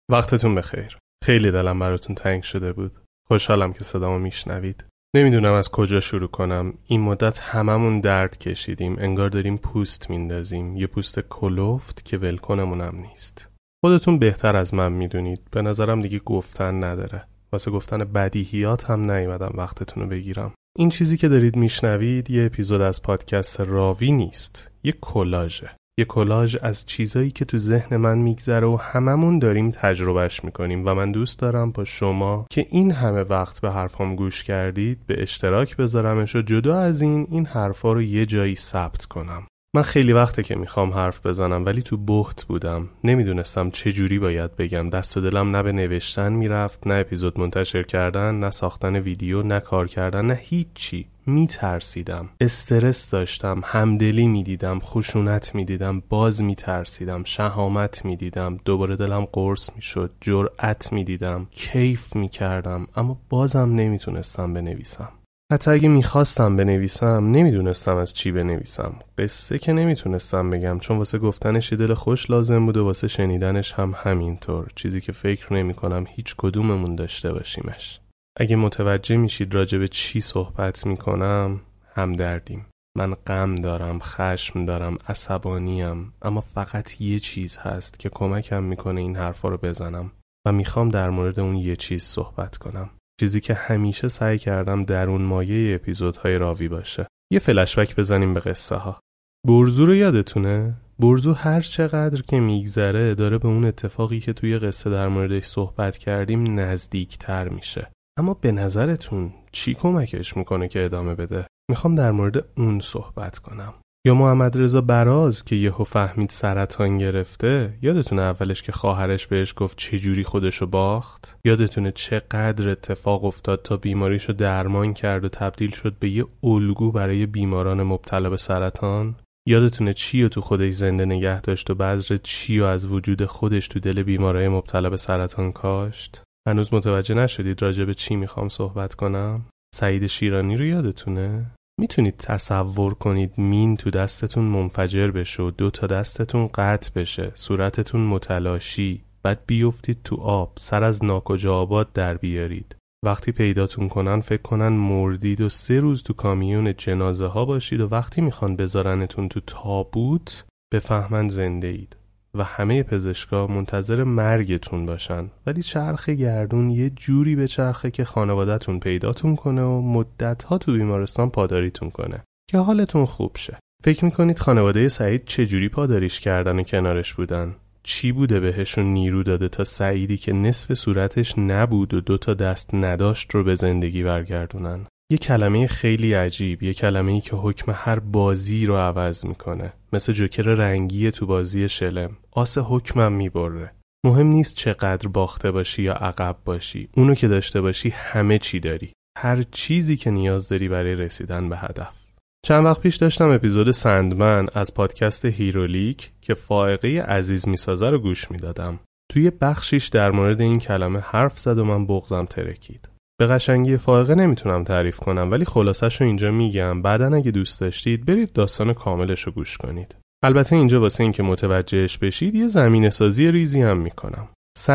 وقتتون بخیر. خیلی دلم براتون تنگ شده بود. خوشحالم که صدامو میشنوید. نمیدونم از کجا شروع کنم. این مدت هممون درد کشیدیم. انگار داریم پوست میندازیم. یه پوست کلفت که ولکنمونم نیست. خودتون بهتر از من میدونید. به نظرم دیگه گفتن نداره. واسه گفتن بدیهیات هم نیومدم وقتتونو بگیرم. این چیزی که دارید میشنوید یه اپیزود از پادکست راوی نیست. یه کلاژه. یه کلاژ از چیزایی که تو ذهن من میگذره و هممون داریم تجربهش میکنیم و من دوست دارم با شما که این همه وقت به حرفام گوش کردید به اشتراک بذارمش و جدا از این حرفا رو یه جایی ثبت کنم. من خیلی وقته که میخوام حرف بزنم ولی تو بهت بودم. نمیدونستم چه جوری باید بگم. دست و دلم نه به نوشتن میرفت، نه اپیزود منتشر کردن، نه ساختن ویدیو، نه کار کردن، نه هیچی. میترسیدم، استرس داشتم، همدلی میدیدم، خشونت میدیدم، باز میترسیدم، شهامت میدیدم، دوباره دلم قرص میشد، جرأت میدیدم، کیف میکردم، اما بازم نمیتونستم بنویسم. حتی اگه میخواستم بنویسم نمیدونستم از چی بنویسم. قصه که نمیتونستم بگم چون واسه گفتنش دل خوش لازم بود و واسه شنیدنش هم همینطور، چیزی که فکر نمیکنم هیچ کدوممون داشته باشیمش. اگه متوجه میشید راجع به چی صحبت میکنم، همدردیم. من غم دارم، خشم دارم، عصبانیم، اما فقط یه چیز هست که کمکم میکنه این حرفا رو بزنم و میخوام در مورد اون یه چیز صحبت کنم. چیزی که همیشه سعی کردم درون مایه اپیزودهای راوی باشه. یه فلشبک بزنیم به قصه ها. برزو رو یادتونه؟ برزو هر چقدر که میگذره داره به اون اتفاقی که توی قصه در موردش صحبت کردیم نزدیکتر میشه. اما به نظرتون چی کمکش میکنه که ادامه بده؟ میخوام در مورد اون صحبت کنم. یا محمد رضا براز که یهو فهمید سرطان گرفته، یادتونه اولش که خواهرش بهش گفت چجوری خودشو باخت؟ یادتونه چقدر اتفاق افتاد تا بیماریشو درمان کرد و تبدیل شد به یه الگو برای بیماران مبتلا به سرطان؟ یادتونه چیو تو خودش زنده نگه داشت و بذر چیو از وجود خودش تو دل بیمارای مبتلا به سرطان کاشت؟ هنوز متوجه نشدید راجع به چی میخوام صحبت کنم؟ سعید شیرانی رو یادتونه؟ میتونید تصور کنید مین تو دستتون منفجر بشه و 2 تا دستتون قطع بشه، صورتتون متلاشی، بعد بیفتید تو آب، سر از ناکجا آباد در بیارید. وقتی پیداتون کنن فکر کنن مردید و 3 روز تو کامیون جنازه ها باشید و وقتی میخوان بذارنتون تو تابوت بفهمن زنده اید و همه پزشکا منتظر مرگتون باشن، ولی چرخ گردون یه جوری به چرخه که خانواده‌تون پیداتون کنه و مدت‌ها تو بیمارستان پاداریتون کنه که حالتون خوب شه. فکر میکنید خانواده سعید چه جوری پاداریش کردن و کنارش بودن؟ چی بوده بهشون نیرو داده تا سعیدی که نصف صورتش نبود و 2 تا دست نداشت رو به زندگی برگردونن؟ یه کلمه خیلی عجیب، یه کلمه‌ای که حکم هر بازی رو عوض میکنه، مثل جوکر رنگی تو بازی شلم. آس حکمم میبره. مهم نیست چقدر باخته باشی یا عقب باشی، اونو که داشته باشی همه چی داری، هر چیزی که نیاز داری برای رسیدن به هدف. چند وقت پیش داشتم اپیزود سندمن از پادکست هیرولیک که فائقه عزیز میسازه رو گوش میدادم. توی بخشیش در مورد این کلمه حرف زد و من بغضم ترکید. به قشنگی فائقه نمیتونم تعریف کنم ولی خلاصش رو اینجا میگم، بعدن اگه دوست داشتید برید داستان کاملش رو گوش کنید. البته اینجا واسه این که متوجهش بشید یه زمینه سازی ریزی هم میکنم.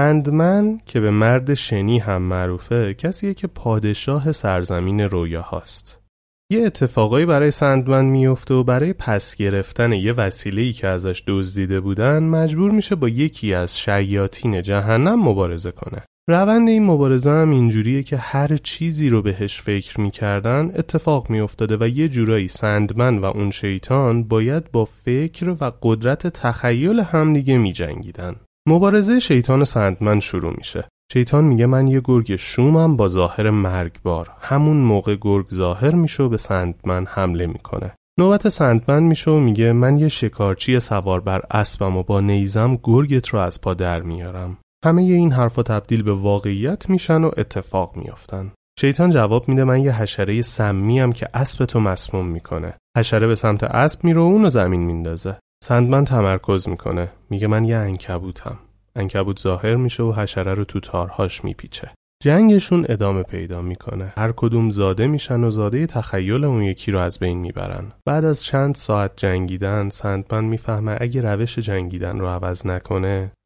سندمن که به مرد شنی هم معروفه کسیه که پادشاه سرزمین رویاهاست. یه اتفاقایی برای سندمن میفته و برای پس گرفتن یه وسیله‌ای که ازش دزدیده بودن مجبور میشه با یکی از شیاطین جهنم مبارزه کنه. روند این مبارزه هم اینجوریه که هر چیزی رو بهش فکر میکردن اتفاق میافتاده و یه جورایی سندمن و اون شیطان باید با فکر و قدرت تخیل همدیگه میجنگیدن. مبارزه شیطان و سندمن شروع میشه. شیطان میگه من یه گرگ شومم با ظاهر مرگبار. همون موقع گرگ ظاهر میشه و به سندمن حمله میکنه. نوبت سندمن میشه و میگه من یه شکارچی سوار بر اسبم و با نیزم گرگت رو از پا در میارم. همه این حرفا تبدیل به واقعیت میشن و اتفاق میافتن. شیطان جواب میده من یه حشره سمیم که اسبتو مسموم میکنه. حشره به سمت اسب میره و اونو زمین میندازه. سندمن تمرکز میکنه. میگه من یه عنکبوتم. عنکبوت ظاهر میشه و حشره رو تو تارهاش میپیچه. جنگشون ادامه پیدا میکنه. هر کدوم زاده میشن و زاده تخیل اون یکی رو از بین میبرن. بعد از چند ساعت جنگیدن سندمن میفهمه اگه روش جنگیدن رو عوض نکنه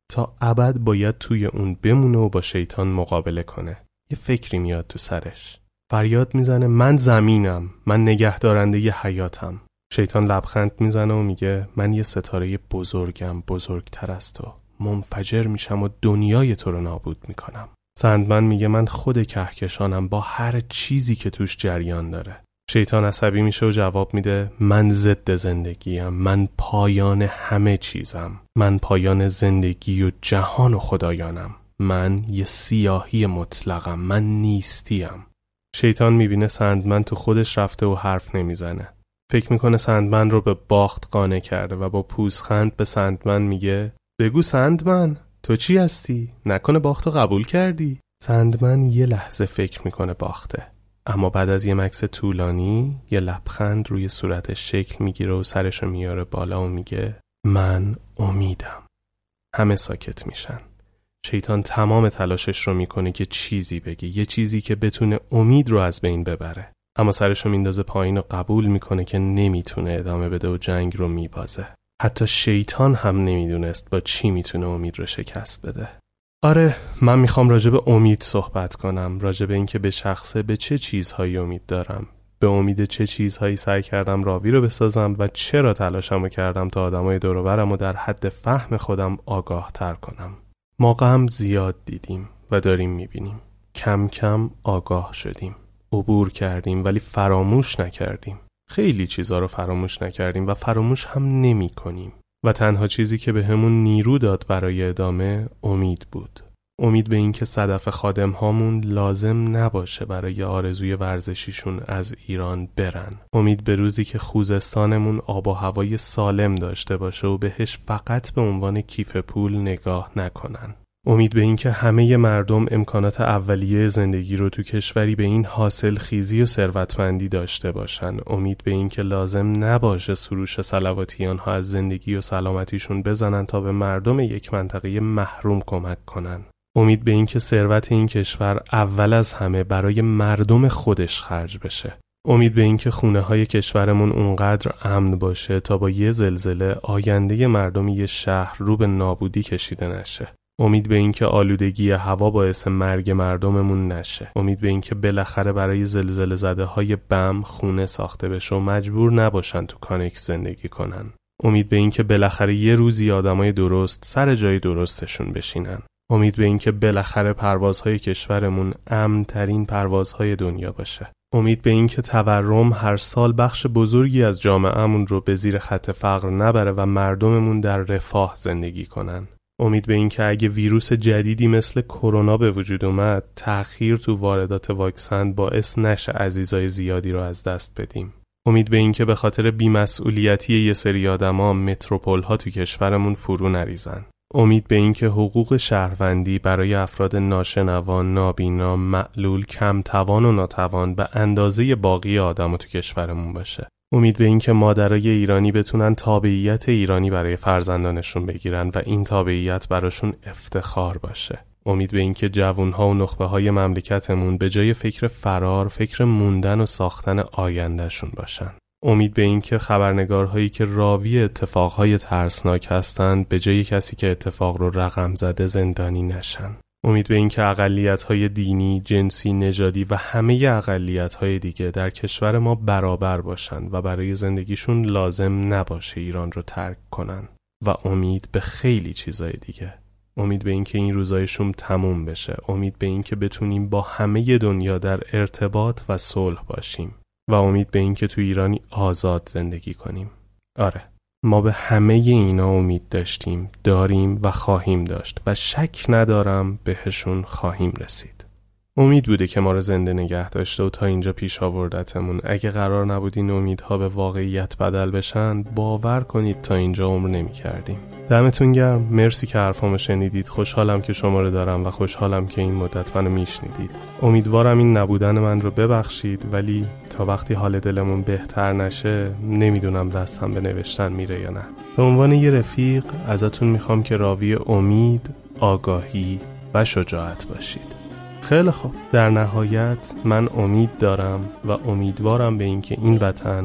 تا ابد باید توی اون بمونه و با شیطان مقابله کنه. یه فکری میاد تو سرش. فریاد میزنه من زمینم، من نگهدارنده ی حیاتم. شیطان لبخند میزنه و میگه من یه ستاره بزرگم، بزرگتر از تو. منفجر میشم و دنیای تو رو نابود میکنم. سندمن میگه من خود کهکشانم با هر چیزی که توش جریان داره. شیطان عصبی میشه و جواب میده من ضد زندگیم، من پایان همه چیزم، من پایان زندگی و جهان و خدایانم، من یه سیاهی مطلقم، من نیستیم. شیطان میبینه سندمن تو خودش رفته و حرف نمیزنه. فکر میکنه سندمن رو به باخت قانع کرده و با پوزخند به سندمن میگه بگو سندمن تو چی هستی؟ نکنه باختو قبول کردی؟ سندمن یه لحظه فکر میکنه باخته، اما بعد از یه مکث طولانی یه لبخند روی صورتش شکل میگیره و سرشو میاره بالا و میگه من امیدم. همه ساکت میشن. شیطان تمام تلاشش رو میکنه که چیزی بگه، یه چیزی که بتونه امید رو از بین ببره، اما سرشو میندازه پایین و قبول میکنه که نمیتونه ادامه بده و جنگ رو میبازه. حتی شیطان هم نمیدونست با چی میتونه امید رو شکست بده. آره، من میخوام راجع به امید صحبت کنم، راجع به این که به شخصه به چه چیزهایی امید دارم، به امید چه چیزهایی سعی کردم راوی رو بسازم و چرا تلاشمو کردم تا آدمای دور و برم و در حد فهم خودم آگاه تر کنم. ما غم زیاد دیدیم و داریم میبینیم. کم کم آگاه شدیم. عبور کردیم ولی فراموش نکردیم. خیلی چیزا رو فراموش نکردیم و فراموش هم نمی کنیم. و تنها چیزی که به همون نیرو داد برای ادامه امید بود. امید به این که صدف خادم هامون لازم نباشه برای آرزوی ورزشیشون از ایران برن. امید به روزی که خوزستانمون آب و هوای سالم داشته باشه و بهش فقط به عنوان کیف پول نگاه نکنن. امید به این که همه مردم امکانات اولیه زندگی رو تو کشوری به این حاصل خیزی و ثروتمندی داشته باشن. امید به این که لازم نباشه سروش صلواتیان ها از زندگی و سلامتیشون بزنن تا به مردم یک منطقه محروم کمک کنن. امید به این که ثروت این کشور اول از همه برای مردم خودش خرج بشه. امید به این که خونه های کشورمون اونقدر امن باشه تا با یه زلزله آینده مردم یه شهر رو به نابودی کشیده نشه. امید به این که آلودگی هوا باعث مرگ مردممون نشه. امید به این که بالاخره برای زلزله زده های بم خونه ساخته بشه و مجبور نباشن تو کانکس زندگی کنن. امید به این که بالاخره یه روزی آدمای درست سر جای درستشون بشینن. امید به این که بالاخره پروازهای کشورمون امن‌ترین پروازهای دنیا باشه. امید به این که تورم هر سال بخش بزرگی از جامعهمون رو به زیر خط فقر نبره و مردممون در رفاه زندگی کنن. امید به این که اگه ویروس جدیدی مثل کرونا به وجود اومد، تأخیر تو واردات واکسن باعث نشه عزیزای زیادی رو از دست بدیم. امید به این که به خاطر بی‌مسئولیتی یه سری آدما متروپول‌ها تو کشورمون فرو نریزن. امید به این که حقوق شهروندی برای افراد ناشنوا، نابینا، معلول، کم توان و ناتوان به اندازه باقی آدما تو کشورمون باشه. امید به این که مادرای ایرانی بتونن تابعیت ایرانی برای فرزندانشون بگیرن و این تابعیت براشون افتخار باشه. امید به این که جوانها و نخبه‌های مملکتمون به جای فکر فرار، فکر موندن و ساختن آیندهشون باشن. امید به این که خبرنگارهایی که راوی اتفاقهای ترسناک هستند به جای کسی که اتفاق رو رقم زده زندانی نشن. امید به این که اقلیت‌های دینی، جنسی، نژادی و همه اقلیت‌های دیگه در کشور ما برابر باشن و برای زندگیشون لازم نباشه ایران رو ترک کنن. و امید به خیلی چیزای دیگه. امید به این که این روزای شوم تموم بشه. امید به این که بتونیم با همه دنیا در ارتباط و صلح باشیم. و امید به این که تو ایرانی آزاد زندگی کنیم. آره، ما به همه اینا امید داشتیم، داریم و خواهیم داشت و شک ندارم بهشون خواهیم رسید. امید بوده که ما رو زنده نگه داشته و تا اینجا پیش آوردتمون. اگه قرار نبود این امیدها به واقعیت بدل بشن، باور کنید تا اینجا عمر نمی کردیم. دمتون گرم، مرسی که حرفامو شنیدید. خوشحالم که شما رو دارم و خوشحالم که این مدت منو میشنیدید. امیدوارم این نبودن من رو ببخشید، ولی تا وقتی حال دلمون بهتر نشه نمیدونم دستم به نوشتن میره یا نه. به عنوان یه رفیق ازتون میخوام که راوی امید، آگاهی و شجاعت باشید. خیلی خوب، در نهایت من امید دارم و امیدوارم به این که این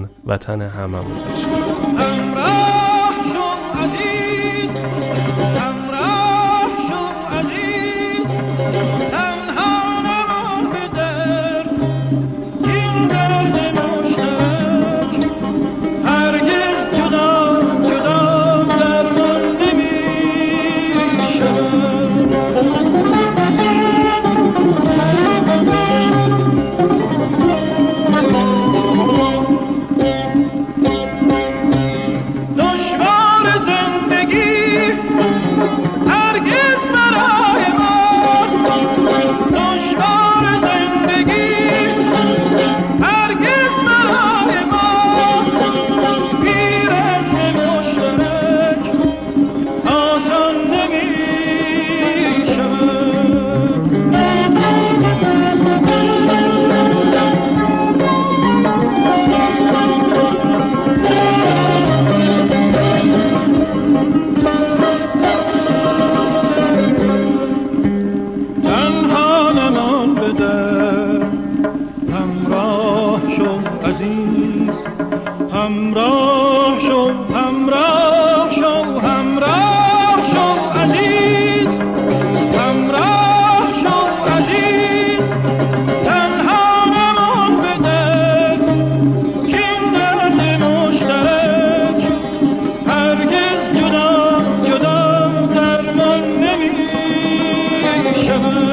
وطن هممون بشه. شود